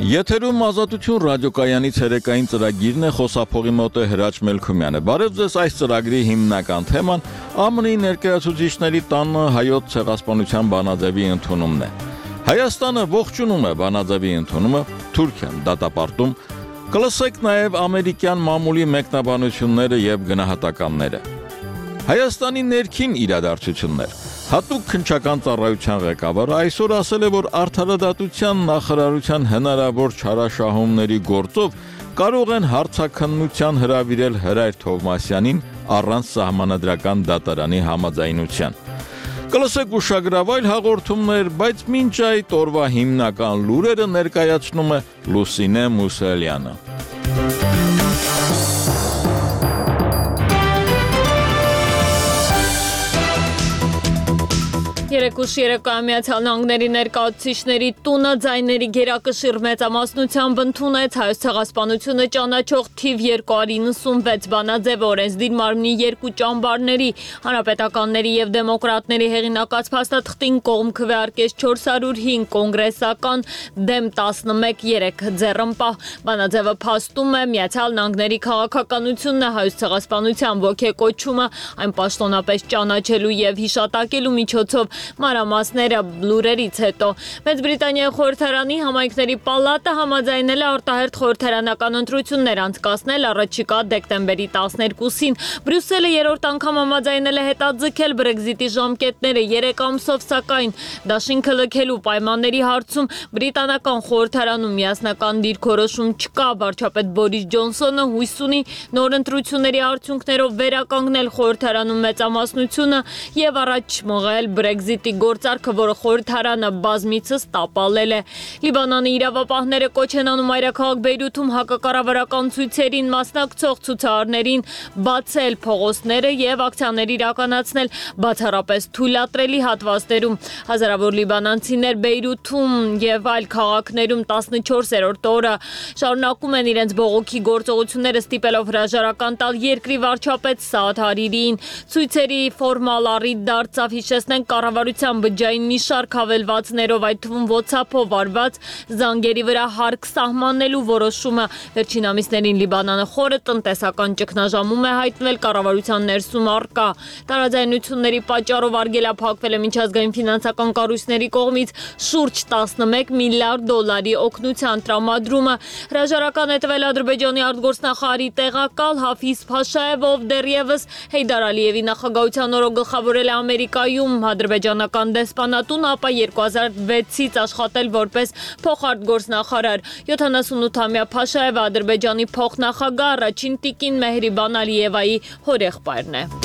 Եթերում Ազատություն ռադիոկայանի ցերեկային ծրագիրն է, խոսափողի մոտ է Հրաչ Մելքումյանը։ Բարև ձեզ, այս ծրագրի հիմնական թեման ԱՄՆ-ի ներկայացուցիչների տանը հայոց ցեղասպանության բանաձևի ընդունումն է։ Հայաստանը ողջունում է բանաձևի ընդունումը, Թուրքիան դատապարտում, կլսեք նաև ամերիկյան մամուլի մեկնաբանությունները եւ գնահատականները։ Հայաստանի ներքին իրադարձություններ։ Հատուկ քննչական ծառայության ղեկավարը այսօր ասել է, որ արդարադատության նախարարության հնարավոր չարաշահումների գործով կարող են հարցաքննության հրավիրել Հրայր Թովմասյանին առանց սահմանադրական դատարանի համաձայնության։ Կլսեք ուշագրավայր հաղորդումներ, բայց մինչ այդ օրվա հիմնական լուրերը ներկայացնում է Լուսինե Մուսելյանը։ Երեկուշ Միացյալ Նահանգների ներկայացուցիչների տունը ձայների գերակշիռ մեծամասնությամբ ընդունեց հայոց ցեղասպանությունը ճանաչող թիվ 296 բանաձև օրենսդիր մարմնի երկու ճամբարների, հանրապետականների եւ դեմոկրատների հեղինակած փաստաթղթին կողմ քվեարկեց 405 կոնգրեսական, դեմ 11 ձեռնպահ։ Բանաձևը փաստում է Միացյալ Նահանգների քաղաքականությունն է հայոց ցեղասպանության ոգեկոչումը, այն պաշտոնապես ճանաչելու եւ հիշատակելու միջոցով մանրամասները լուրերից հետո Մեծ Բրիտանիայի խորհրդարանի համայնքների պալատը համաձայնել է արտահերթ խորհրդարանական ընտրություններ անցկացնել առաջիկա դեկտեմբերի 12-ին։ Բրյուսելը երրորդ անգամ համաձայնել է հետաձգել Brexit-ի ժամկետները 3 ամսով, սակայն դաշինքը լքելու պայմանների հարցում բրիտանական խորհրդարանում միասնական դիրքորոշում չկա։ Վարչապետ Բորիս Ջոնսոնը հույս ունի նոր ընտրությունների արդյունքներով վերականգնել խորհրդարանում մեծամասնությունը եւ առաջ մղել Brexit-ի գործարքը, որը խորհրդարանը բազմիցս տապալել է։ Լիբանանի իրավապահները կոչ են անում մայրաքաղաք Բեյրութում հակակառավարական ցույցերին մասնակցող ցուցարարներին բացել փողոցները եւ ակցիաներ իրականացնել բացառապես թույլատրելի հատվածներում։ Հազարավոր լիբանանցիներ Բեյրութում եւ այլ քաղաքներում 14-րդ օրը շարունակում են իրենց բողոքի գործողությունները, ստիպելով հրաժարական տալ երկրի վարչապետ Սաադ Հարիրիին։ Ցույցերի ֆորմալ առիթ դարձավ, հիշեցնենք, կառավարության բջջային մի շարք հավելվածներով, այդ թվում WhatsApp-ով արված զանգերի վրա հարկ սահմանելու որոշումը։ Վերջին ամիսներին Լիբանանը խորը տնտեսական ճգնաժամում է հայտնվել, կառավարության ներսում առկա տարաձայնությունների պատճառով արգելափակվել է միջազգային ֆինանսական կառույցների կողմից շուրջ 11 միլիարդ դոլարի օգնության տրամադրումը։ Հրաժարական է տվել Ադրբեջանի արտգործնախարարի տեղակալ Հաֆիզ Փաշաև, ով դեռևս Հեյդար Ալիևի նախագահության օրը գլխավորել է Ամերիկայում ադրբեջանական դեսպանատուն, ապա 2006-ից աշխատել որպես փոխարտգործնախարար։ 78-ամյա Փաշաևը Ադրբեջանի փոխնախագահ առաջին տիկին Մեհրիբան Ալիևայի հորեղբայրն է։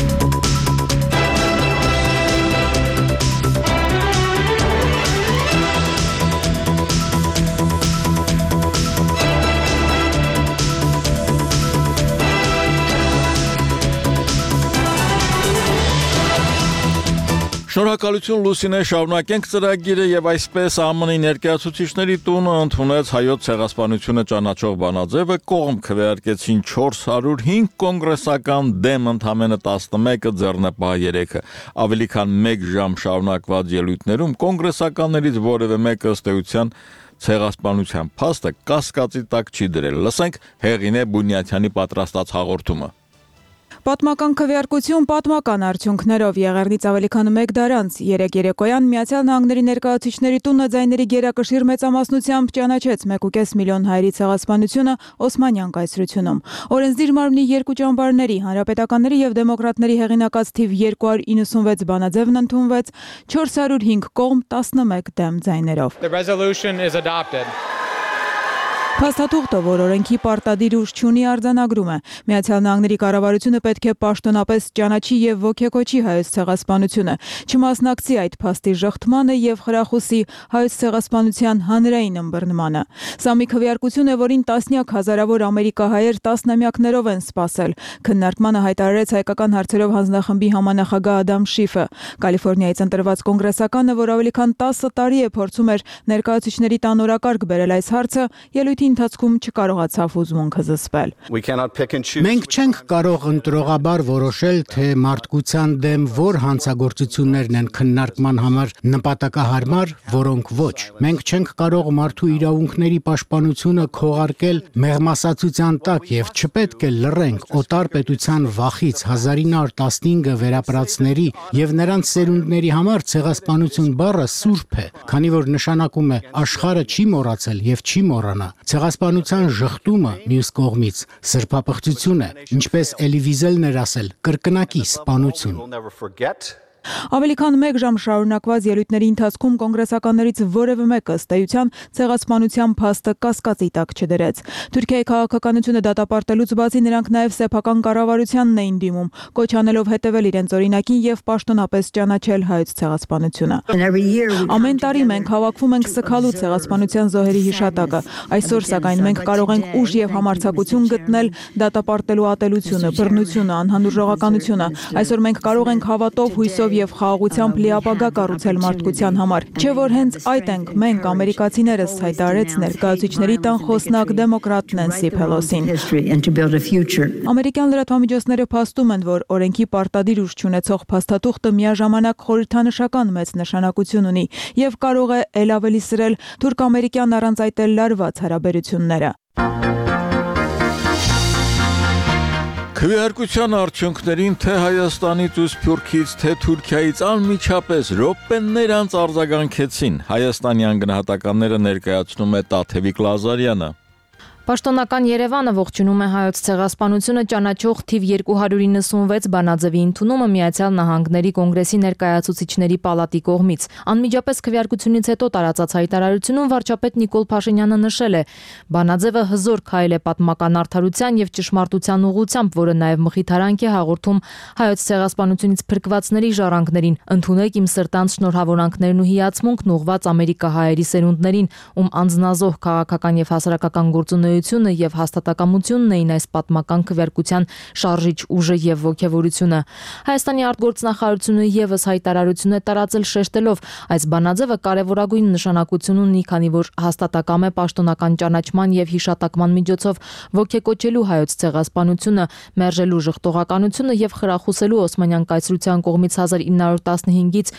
Շնորհակալություն Լուսինե, շարունակենք ծրագիրը եւ այսպես ԱՄՆ-ի ներկայացուցիչների տունը ընդունեց հայոց ցեղասպանությունը ճանաչող բանաձևը, կողմ քվեարկեցին 405 կոնգրեսական, դեմ ընդամենը 11-ը, ձեռնպահ 3-ը։ Ավելի քան 1 ժամ շարունակված ելույթներում կոնգրեսականներից որևէ մեկը ըստ էության ցեղասպանության փաստը կասկածի տակ չի դրել։ Լսենք Հեղինե Բունյաթյանի պատրաստած հաղորդումը։ Պատմական քվեարկություն պատմական արդյունքներով Եղեռնից ավելի քան 1 դար անց երեկոյան Միացյալ Նահանգների ներկայացուցիչների տունը ձայների գերակշիռ մեծամասնությամբ ճանաչեց 1.5 միլիոն հայերի ցեղասպանությունը Օսմանյան կայսրությունում։ Օրենսդիր մարմնի երկու ճամբարների, հանրապետականների եւ դեմոկրատների հեղինակած թիվ 296 բանաձևն ընդունվեց 405 կողմ 11 դեմ ձայներով։ The resolution is adopted. Փաստաթուղթը, որ օրենքի պարտադիր ուժ չունի, արձանագրում է. Միացյալ Նահանգների կառավարությունը պետք է պաշտոնապես ճանաչի եւ ոգեկոչի հայոց ցեղասպանությունը, չմասնակցի այդ փաստի ժխտմանը եւ խրախուսի հայոց ցեղասպանության հանրային ըմբռնմանը։ Սա մի քվեարկություն է, որին տասնյակ հազարավոր ամերիկահայեր տասնամյակներով են սպասել։ Քննարկմանը հայտարարեց հայկական հարցերով հանձնախմբի համանախագահ Ադամ Շիֆը։ Կալիֆոռնիայից ընտրված կոնգրեսականը, որ ավելի քան 10 տարի է փորձում էր ներկայացուցիչների տան օրակարգ բերել այս հարցը, ելույթի ժողովրդի ընթացքում չկարողացավ հուզմունքը զսպել։ Մենք չենք կարող ընտրողաբար որոշել, թե մարդկության դեմ որ հանցագործություններն են քննարկման համար նպատակահարմար, որոնք ոչ։ Մենք չենք կարող մարդու իրավունքների պաշտպանությունը քողարկել մեղմասացության տակ եւ չպետք է լռենք օտար պետության վախից 1915 վերապրածների եւ նրանց սերունդների համար ցեղասպանություն բառը սուրբ է, քանի որ նշանակում է աշխարհը չի մոռացել եւ չի մոռանա։ Ցեղասպանության ժխտումը մյուս կողմից սրբապղծություն է, ինչպես Էլի Վիզելն էր ասել, կրկնակի սպանություն։ Ավելի քան 1 ժամ շարունակված ելույթների ընթացքում կոնգրեսականներից որևէ մեկը ըստ էության ցեղասպանության փաստը կասկածի տակ չդրեց։ Թուրքիայի քաղաքականությունը դատապարտելուց բացի նրանք նաև սեփական կառավարությանն էին դիմում, կոչ անելով հետևել իրենց օրինակին եւ պաշտոնապես ճանաչել հայոց ցեղասպանությունը։ Ամեն տարի մենք հավաքվում ենք սգալու ցեղասպանության զոհերի հիշատակը։ Այսօր սակայն մենք կարող ենք ուժ եւ համարձակություն գտնել դատապարտելու ատելությունը, բռնությունը, անհանդուրժողականությունը։ Այսօր մենք կարող ենք հավատով, հույսով եւ խաղաղությամբ լի ապագա կառուցել մարդկության համար։ Չէ՞ որ հենց այդ ենք մենք ամերիկացիներս, հայտարարեց ներկայացուցիչների տան խոսնակ դեմոկրատ Նենսի Փելոսին։ Ամերիկյան լրատվամիջոցները փաստում են, որ օրենքի պարտադիր ուժ չունեցող փաստաթուղթը միաժամանակ խորհրդանշական մեծ նշանակություն ունի եւ կարող է ել ավելի սրել թուրք-ամերիկյան առանց այդ էլ լարված հարաբերությունները։ Քվեարկության արդյունքներին թե Հայաստանից ու Սփյուռքից, թե Թուրքիայից անմիջապես րոպեներ անց արձագանքեցին։ Հայաստանյան գնահատականները ներկայացնում է Տաթևիկ Լազարյանը։ Պաշտոնական Երևանը ողջունում է հայոց ցեղասպանությունը ճանաչող թիվ 296 բանաձևի ընդունումը Միացյալ Նահանգների կոնգրեսի ներկայացուցիչների պալատի կողմից։ Անմիջապես քվեարկությունից հետո տարածած հայտարարությունում վարչապետ Նիկոլ Փաշինյանը նշել է. բանաձևը հզոր քայլ է պատմական արդարության եւ ճշմարտության ուղղությամբ, որը նաեւ մխիթարանք է հաղորդում հայոց ցեղասպանությունից փրկվածների ժառանգներին։ Ընդունեք իմ սրտանց շնորհավորանքներն ու հիացմունքն ուղղված ամերիկահայերի սերունդներին, ում անձնազոհ քաղաքական եւ հասարակական գործունեությունը եւ հաստատակամությունն էին այս պատմական քվեարկության շարժիչ ուժը եւ ոգևորությունը։ Հայաստանի արտգործնախարարությունը եւս հայտարարություն է տարածել շեշտելով, այս բանաձևը կարևորագույն նշանակություն ունի, քանի որ հաստատակամ է պաշտոնական ճանաչման եւ հիշատակման միջոցով ոգեկոչելու հայոց ցեղասպանությունը, մերժելու ժխտողականությունը եւ խրախուսելու Օսմանյան կայսրության կողմից 1915-ից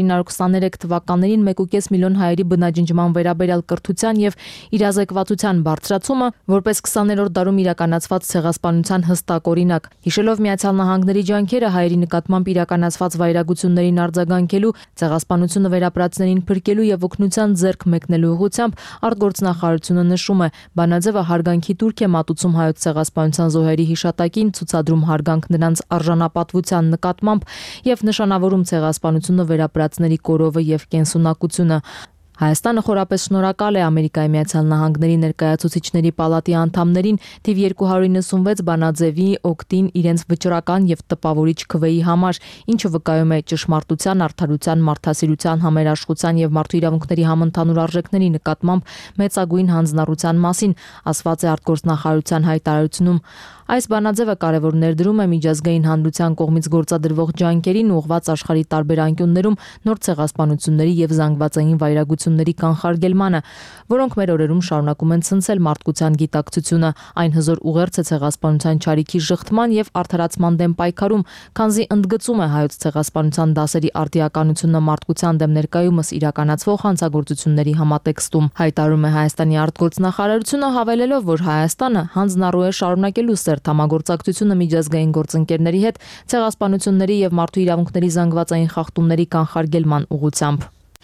1923 թվականներին 1.5 միլիոն հայերի բնաջնջման վերաբերյալ կրթության եւ իրազեկվածության բարձրացումը, որպես 20-րդ դարում իրականացված ցեղասպանության հստակ օրինակ։ Հիշելով Միացյալ Նահանգների ջանքերը հայերի նկատմամբ իրականացված վայրագություններին արձագանքելու, ցեղասպանությունը վերապրածներին փրկելու եւ օգնության ձեռք մեկնելու ուղղությամբ արտգործնախարարությունը նշում է, բանաձևը հարգանքի տուրք է մատուցում հայոց ցեղասպանության զոհերի հիշատակին, ցուցադրում հարգանք նրանց արժանապատվության նկատմամբ եւ նշանավորում ցեղասպանությունը վերապրածների կորովը եւ կենսունակությունը։ Հայաստանը խորապես շնորհակալ է Ամերիկայի Միացյալ Նահանգների ներկայացուցիչների պալատի անդամներին թիվ 296 բանաձևի օգտին իրենց վճռական եւ տպավորիչ քվեի համար, ինչը վկայում է ճշմարտության, արդարության, մարդասիրության, համերաշխության եւ մարդու իրավունքների համընդհանուր արժեքների նկատմամբ մեծագույն հանձնառության մասին, ասված է արտգործնախարարության հայտարարությունում։ Այս բանաձևը կարևոր ներդրում է միջազգային հանրության կողմից գործադրվող ջանքերին ուղղված աշխարհի տարբեր անկյուններում նոր ցեղասպանությունների եւ զանգվածային վայրագությունների կանխարգելմանը, որոնք մեր օրերում շարունակում են ցնցել մարդկության գիտակցությունը։ Այն հզոր ուղերձ է ցեղասպանության չարիքի ժխտման եւ արդարացման դեմ պայքարում, քանզի ընդգծում է հայոց ցեղասպանության դասերի արտիականությունը մարդկության դեմ ներկայումս իրականացվող հանցագործությունների համատեքստում։ Հայտարարում է Հայաստանի արտգործնախարարությունը, հավելելով, որ Հայաստանը հանձնառու է շարունակելու համագործակցությունը միջազգային գործընկերների հետ ցեղասպանությունների եւ մարդու իրավունքների զանգվածային խախտումների կանխարգելման ուղղությամբ։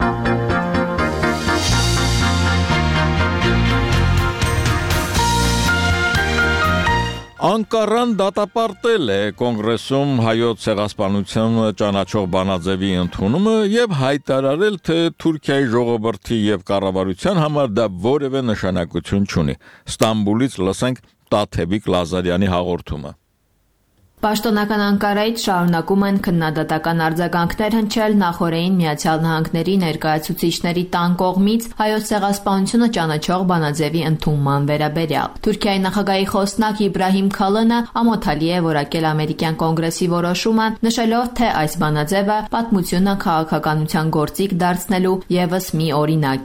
Անկարան դատապարտել է կոնգրեսում հայոց ցեղասպանությունը ճանաչող բանաձևի ընդունումը եւ հայտարարել, թե Թուրքիայի ժողովրդի եւ կառավարության համար դա որևէ նշանակություն չունի։ Ստամբուլից լսենք Տաթևիկ Լազարյանի հաղորդումը։ Պաշտոնական Անկարայից շարունակում են քննադատական արձագանքներ հնչել նախօրեին Միացյալ Նահանգների ներկայացուցիչների տան կողմից հայոց ցեղասպանությունը ճանաչող բանաձևի ընդունման վերաբերյալ։ Թուրքիայի նախագահի խոսնակ Իբրահիմ Քալոնը ամոթալի է որակել ամերիկյան կոնգրեսի որոշումը, նշելով, թե այս բանաձևը պատմությունը քաղաքականության գործիք դարձնելու եւս մի օրինակ է։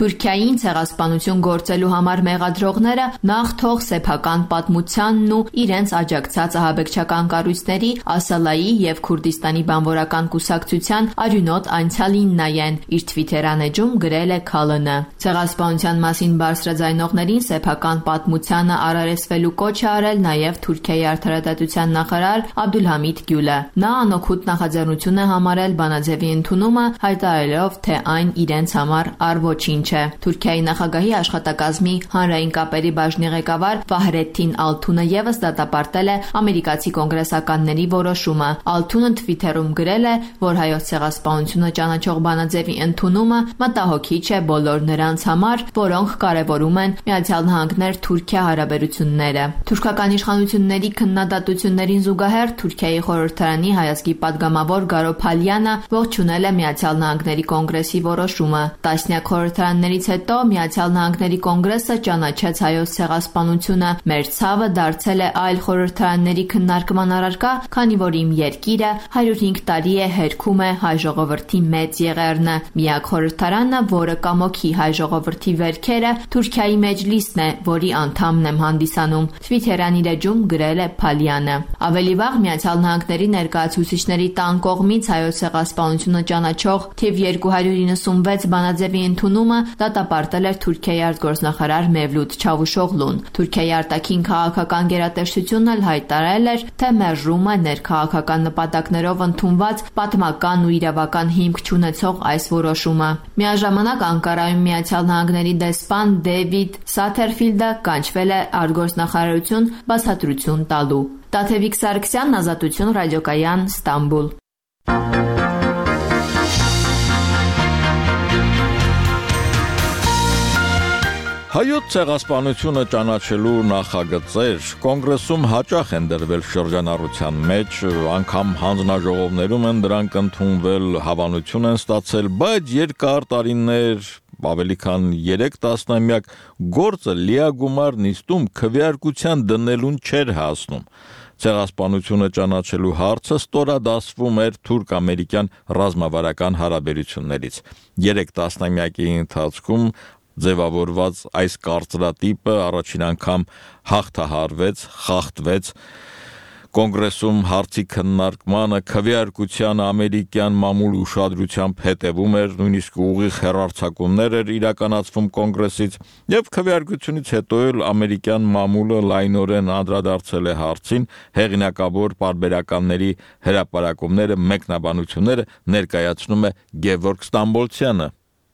Թուրքիային ցեղասպանություն գործելու համար մեղադրողները նախ թող սեփական պատմությանն ու իրենց աջակցած ահաբեկչական կառույցների Ասալայի եւ Քուրդիստանի բանվորական կուսակցության արյունոտ անցյալին նայեն, իր Twitter-ան էջում գրել է Քալնը։ Ցեղասպանության մասին բարձրաձայնողներին սեփական պատմությանը արարեսվելու կոչ է արել նաեւ Թուրքիայի արդարադատության նախարար Աբդուլհամիդ Գյուլը։ Նա անօգուտ նախաձեռնություն է համարել բանաձևի ընդունումը, հայտարարելով, թե այն իրենց համար առոչինչ է։ Թուրքիայի նախագահի աշխատակազմի հանրային կապերի բաժնի ղեկավար Ֆահրեդդին Ալթունը եւս դատապարտել է ամերիկացի կոնգրեսականների որոշումը։ Ալթունը Twitter-ում գրել է, որ հայոց ցեղասպանությունը ճանաչող բանաձևի ընդունումը մտահոգիչ է բոլոր նրանց համար, որոնք կարևորում են Միացյալ Նահանգներ-Թուրքիա հարաբերությունները։ Թուրքական իշխանությունների քննադատություններին զուգահեռ Թուրքիայի խորհրդարանի հայազգի падգամավոր Գարո Փալյանը ողջունել է Միացյալ Նահանգների կոնգրեսի որոշումը։ Տասնյակ խորհրդարաններից հետո Միացյալ Նահանգների կոնգրեսը ճանաչեց հայոց ցեղասպանությունը։ Մեր ցավը դարձել է այլ խորհրդարանների քննարկման առարկա, քանի որ իմ երկիրը 105 տարի է հերքում է հայ ժողովրդի մեծ եղեռնը։ Միակ խորհրդարանը, որը կամոքի հայ ժողովրդի վերքերը, Թուրքիայի մեջլիսն է, որի անդամն եմ հանդիսանում։ Twitter-ան իր էջում գրել է Փալյանը։ Ավելի վաղ Միացյալ Նահանգների ներկայացուցիչների տան կողմից հայոց ցեղասպանությունը ճանաչող թիվ 296 բանաձևի ընդունումը դատապարտել էր Թուրքիայի արտգործնախարար Մևլութ Չավուշօղլուն։ Թուրքիայի արտաքին քաղաքական գերատեսչությունն էլ հայտարարել էր, թե մերժում է ներքաղաքական նպատակներով ընդունված պատմական ու իրավական հիմք չունեցող այս որոշումը։ Միաժամանակ Անկարայում Միացյալ Նահանգների դեսպան Դեվիդ Սաթերֆիլդը կանչվել է արտգործնախարարություն բացատրություն տալու։ Տաթևիկ Սարգսյան, Ազատություն ռադիոկայան, Ստամբուլ։ Հայոց ցեղասպանությունը ճանաչելու նախագծեր կոնգրեսում հաճախ են դրվել շրջանառության մեջ, անգամ հանձնաժողովներում են դրանք ընդունվել, հավանություն են ստացել, բայց երկար տարիներ, ավելի քան 3 տասնամյակ գործը լիագումար նիստում քվեարկության դնելուն չէր հասնում։ Ցեղասպանությունը ճանաչելու հարցը ստորադասվում էր թուրք-ամերիկյան ռազմավարական հարաբերություններից։ 3 տասնամյակի ընթացքում ձևավորված այս կարծրատիպը առաջին անգամ հաղթահարվեց, խախտվեց։ Կոնգրեսում հարցի քննարկմանը քվեարկության ամերիկյան մամուլ ուշադրությամբ հետևում էր, նույնիսկ ուղիղ հեռարձակումներ էր իրականացվում կոնգրեսից, եւ քվեարկությունից հետո էլ ամերիկյան մամուլը լայնորեն անդրադարձել է հարցին, հեղինակավոր պարբերականների հրապարակումները, մեկնաբանությունները ներկայացնում է Գևորգ Ստամբոլցյանը։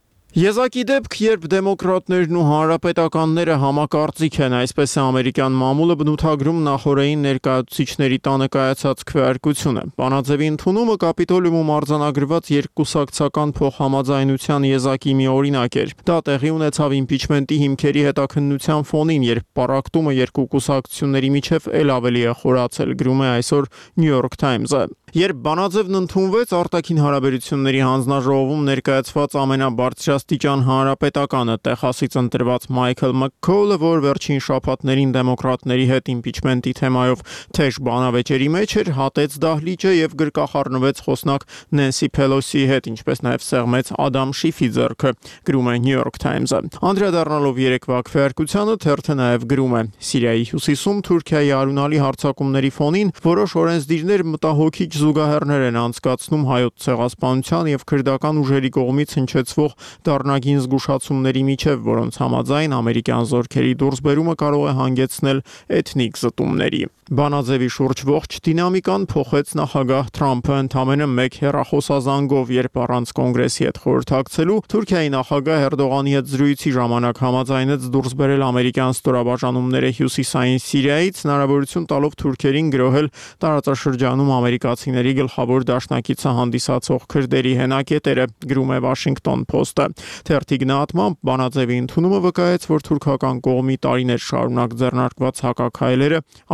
Եզակի դեպք, երբ դեմոկրատներն ու հանրապետականները համակարծիք են, այսպես է ամերիկյան մամուլը բնութագրում նախօրեին ներկայացուցիչների տանը կայացած քվեարկությունը։ Բանաձևի ընդունումը Կապիտոլիումում արձանագրված երկկուսակցական փոխհամաձայնության եզակի մի օրինակ էր։ Դա տեղի ունեցավ իմպիչմենտի հիմքերի հետաքննության ֆոնին, երբ պառակտումը երկու կուսակցությունների միջև էլ ավելի է խորացել, գրում է այսօր New York Times-ը։ Երբ բանաձևն ընդունվեց, արտաքին հարաբերությունների հանձնաժողովում ներկայացված ամենաբարձրաստիճան հանրապետականը Տեխասից ընտրված Մայքլ Մաքքոլը, որ վերջին շաբաթներին դեմոկրատների հետ իմպիչմենտի թեմայով թեժ բանավեճերի մեջ էր, հատեց դահլիճը եւ գրկախառնվեց խոսնակ Նենսի Փելոսիի հետ, ինչպես նաեւ սեղմեց Ադամ Շիֆի ձեռքը, գրում է New York Times-ը։ Անդրադառնալով երեկվա քվեարկությանը, թերթը նաեւ գրում է. Սիրիայի հյուսիսում Թուրքիայի արյունալի հարձակումների ֆոնին որոշ օրենսդիրներ մտահոգիչ զուգահեռներ են անցկացնում հայոց ցեղասպանության եւ քրդական ուժերի կողմից հնչեցվող դառնագին զգուշացումների միջև, որոնց համաձայն ամերիկյան զորքերի դուրսբերումը կարող է հանգեցնել էթնիկ զտումների։ Բանաձևի շուրջ ողջ դինամիկան փոխեց նախագահ Թրամփը ընդամենը մեկ հեռախոսազանգով, երբ առանց կոնգրեսի հետ խորհրդակցելու Թուրքիայի նախագահ Էրդողանի հետ զրույցի ժամանակ համաձայնեց դուրս բերել ամերիկյան ստորաբաժանումները հյուսիսային Սիրիայից, հնարավորություն տալով թուրքերին գրոհել տարածաշրջանում ամերիկացիների գլխավոր դաշնակիցը հանդիսացող քրդերի հենակետերը, գրում է Washington Post-ը։ Թերթի գնահատմամբ բանաձևի ընդունումը վկայեց, որ թուրքական կողմի տարիներ շարունակ ձեռնարկված հակաքայլերը արդյունավետ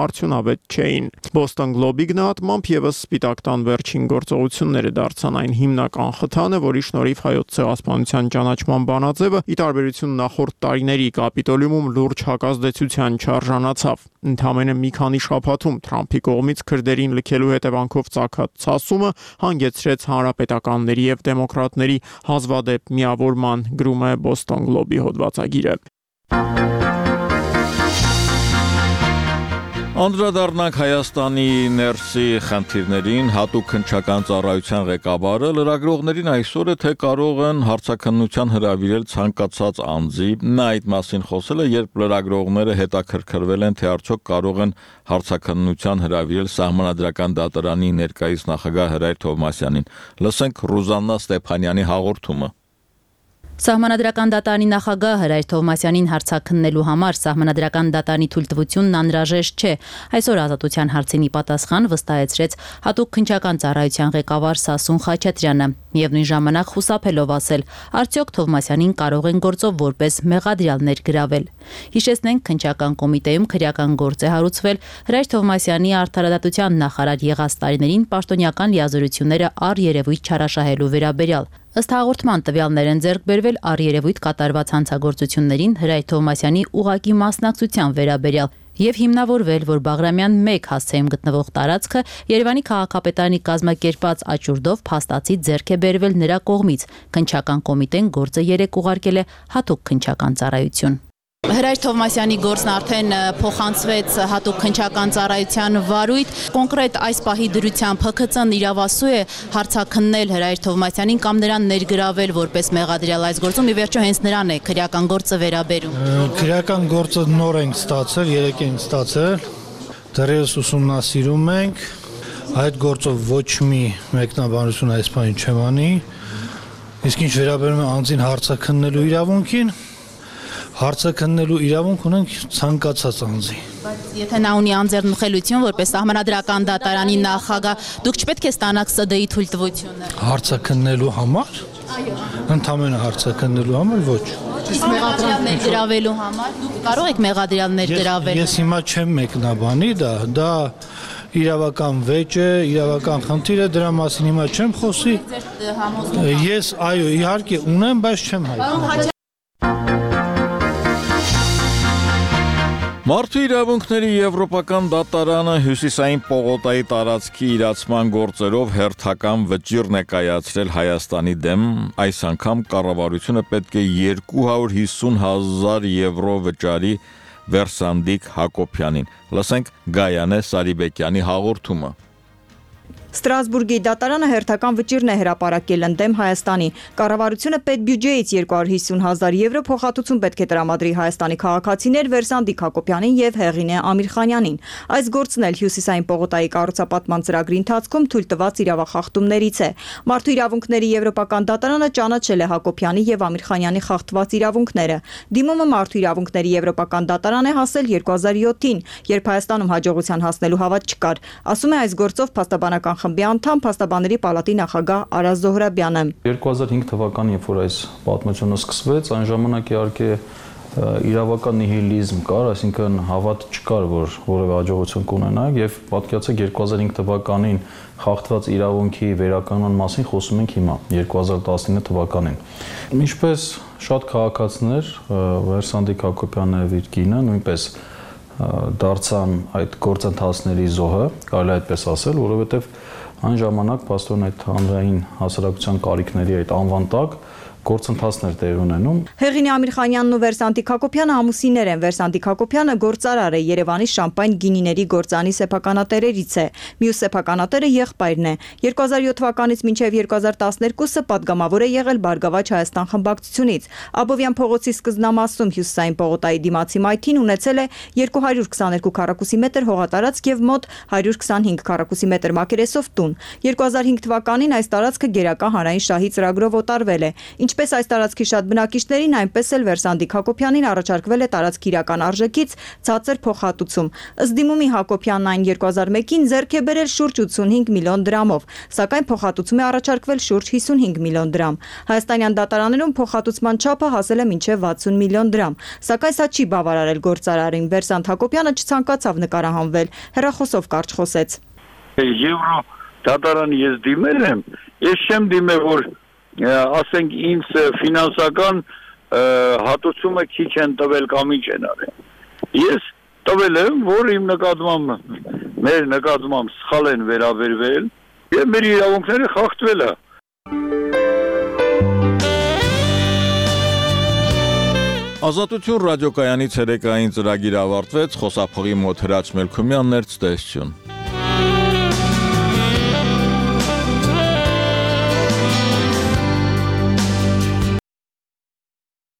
արդյունավետ չէին։ Boston Globe-ի գնահատմամբ եւս Սպիտակ տան վերջին գործողությունները դարձան այն հիմնական խթանը, որի շնորհիվ Հայոց ցեղասպանության ճանաչման բանաձևը ի տարբերություն նախորդ տարիների Կապիտոլիումում լուրջ հակազդեցության չարժանացավ։ Ընդամենը մի քանի շաբաթում Թրամփի կողմից քրդերին լքելու հետևանքով ծագած ցասումը հանգեցրեց հանրապետականների եւ դեմոկրատների հազվադեպ միավորման, գրում է Boston Globe-ի հոդվածագիրը։ Անդրադառնանք Հայաստանի ներսի խնդիրներին, հատուկ քննչական ծառայության ղեկավարը լրագրողներին այսօր է թե կարող են հարցաքննության հրավիրել ցանկացած անձի։ Նա այդ մասին խոսել է, երբ լրագրողները հետաքրքրվել են, թե արդյոք կարող են հարցաքննության հրավիրել Սահմանադրական դատարանի ներկայիս նախագահ Հրայր Թովմասյանին։ Լսենք Ռուզաննա Ստեփանյանի հաղորդումը։ Սահմանադրական դատարանի նախագահ Հրայր Թովմասյանին հարցաքննելու համար Սահմանադրական դատարանի թույլտվությունն անհրաժեշտ չէ։ Այսօր Ազատության հարցինի պատասխան վստահեցրեց հատուկ քննչական ծառայության ղեկավար Սասուն Խաչատրյանը, միևնույն ժամանակ խուսափելով ասել, արդյոք Թովմասյանին կարող են գործով որպես մեղադրյալ ներգրավել։ Հիշեցնենք, քննչական կոմիտեում քրեական գործ է հարուցվել Հրայր Թովմասյանի արդարադատության նախարար եղած տարիներին պաշտոնյական լիազորությունները առերևույթ չարաշահելու վերաբերյալ։ Ըստ հաղորդման տվյալներ են ձեռք բերվել առերևույթ կատարված հանցագործություններին Հրայր Թովմասյանի ուղղակի մասնակցության վերաբերյալ եւ հիմնավորվել, որ Բաղրամյան 1 հասցեում գտնվող տարածքը Երևանի քաղաքապետարանի կազմակերպած աճուրդով փաստացի ձեռք է բերվել նրա կողմից։ Քննչական կոմիտեն գործը 3 ուղարկել է հատուկ քննչական ծառայություն։ Հրայր Թովմասյանի գործն արդեն փոխանցվեց հատուկ քննչական ծառայության վարույթ։ Կոնկրետ այս պահի դրությամբ ՀՔԾ-ն իրավասու է հարցաքննել Հրայր Թովմասյանին կամ նրան ներգրավել որպես մեղադրյալ այս գործում։ Ի վերջո հենց նրան է քրեական գործը վերաբերում։ Քրեական գործը նոր ենք ստացել, 3 ենք ստացել։ Դեռևս ուսումնասիրում ենք։ Այդ գործով ոչ մի մեկնաբանություն այս պահին չեմ անի։ Իսկ ինչ վերաբերում է անձին հարցաքննելու իրավունքին, հարցաքննելու իրավունք ունենք ցանկացած անձի։ Բայց եթե նա ունի անձեռնմխելիություն որպես Սահմանադրական դատարանի նախագահ, դուք չպետք է ստանաք ՍԴ-ի թույլտվությունը։ Հարցաքննելու համար։ Այո։ Ընդամենը հարցաքննելու համար ոչ։ Իսկ մեղադրյալ ներգրավելու համար դուք կարող եք մեղադրյալ ներգրավել։ Ես հիմա չեմ մեկնաբանի դա իրավական վեճ է, իրավական խնդիր է, դրա մասին հիմա չեմ խոսի։ Ես այո, իհարկե ունեմ, բայց չեմ հայտնել։ Մարդու իրավունքների Եվրոպական դատարանը հյուսիսային պողոտայի տարածքի իրացման գործերով հերթական վճիռ է կայացրել Հայաստանի դեմ։ Այս անգամ կառավարությունը պետք է 250,000 եվրո վճարի Վերսանդիկ Հակոբյանին։ Լսենք Գայանե Սարիբեկյանի հաղորդումը։ Ստրասբուրգի դատարանը հերթական վճիռն է հրապարակել ընդդեմ Հայաստանի։ Կառավարությունը պետբյուջեից 250,000 եվրո փոխհատուցում պետք է տրամադրի Հայաստանի քաղաքացիներ Վերսանդիկ Հակոբյանին եւ Հեղինե Ամիրխանյանին։ Այս գործն էլ հյուսիսային պողոտայի կառուցապատման ծրագրի ընթացքում թույլ տված իրավախախտումներից է։ Մարդու իրավունքների Եվրոպական դատարանը ճանաչել է Հակոբյանի եւ Ամիրխանյանի խախտված իրավունքները։ Դիմումը Մարդու իրավունքների Եվրոպական դատարան է հասել 2007-ին, երբ Հայաստանում հաջողության հասնելու հավատ չկար։ Ասում է այս գործով փաստաբանական խմբի անդամ Փաստաբանների պալատի նախագահ Արազ Զոհրաբյանը։ 2005 թվականին, երբ որ այս պատմությունը սկսվեց, այն ժամանակ իհարկե իրավական նիհիլիզմ կար, այսինքն հավատ չկար, որ որևէ հաջողություն կունենայինք, եւ պատկերացեք 2005 թվականին խախտված իրավունքի վերականգնման մասին խոսում ենք հիմա 2019 թվականին։ Ինչպես շատ քաղաքացիներ, Վերսանդիկ Հակոբյանն եւ իր կինը նույնպես դարձան այդ գործընթացների զոհը, կարելի է այդպես ասել, որովհետեւ այն ժամանակ պաստորեն այդ հանրային հասարակության կարիքների այդ անվան տակ գործընթացներ տեղ ունենում։ Հեղինե Ամիրխանյանն ու Վերսանդիկ Հակոբյանը ամուսիններ են։ Վերսանդիկ Հակոբյանը գործարար է, Երևանի շամպայն գինիների գործանի սեփականատերերից է։ Մյուս սեփականատերը եղբայրն է։ 2007 թվականից մինչև 2012-ը պատգամավոր է եղել Բարգավաճ Հայաստան խմբակցությունից։ Աբովյան փողոցի սկզբնամասում հյուսիսային պողոտայի դիմացի մայթին ունեցել է 222 քառակուսի մետր հողատարածք եւ մոտ 125 քառակուսի մետր մակերեսով տուն։ 2005 թվականին այս տարածքը գերական հանրային շահի ծրագրով օտարվել է։ Ինչպես այս տարածքի շատ բնակիչներին, այնպես էլ Վերսանդիկ Հակոբյանին առաջարկվել է տարածքի իրական արժեքից ցածր փոխհատուցում։ Ըստ դիմումի Հակոբյանն այն 2001-ին ձեռք է բերել շուրջ 85 միլիոն դրամով, սակայն փոխհատուցում է առաջարկվել շուրջ 55 միլիոն դրամ։ Հայաստանյան դատարաններում փոխհատուցման չափը հասել է մինչև 60 միլիոն դրամ, սակայն սա չի բավարարել գործարարին։ Վերսանդ Հակոբյանը չցանկացավ նկարահանվել, հեռախոսով կարճ խոսեց։ Եվրո դատարանի ես դիմել եմ, ես չեմ դիմել, որ ասենք ինձ ֆինանսական հատուցումը քիչ են տվել կամ ինչ են արել։ Ես տվել եմ, որ իմ նկատմամբ, մեր նկատմամբ սխալ են վերաբերվել եւ մեր իրավունքները խախտվել է։ Ազատություն ռադիոկայանի ցերեկային ծրագիրը ավարտվեց, խոսափողի մոտ Հրաչ Մելքումյանն էր, ցտեսություն։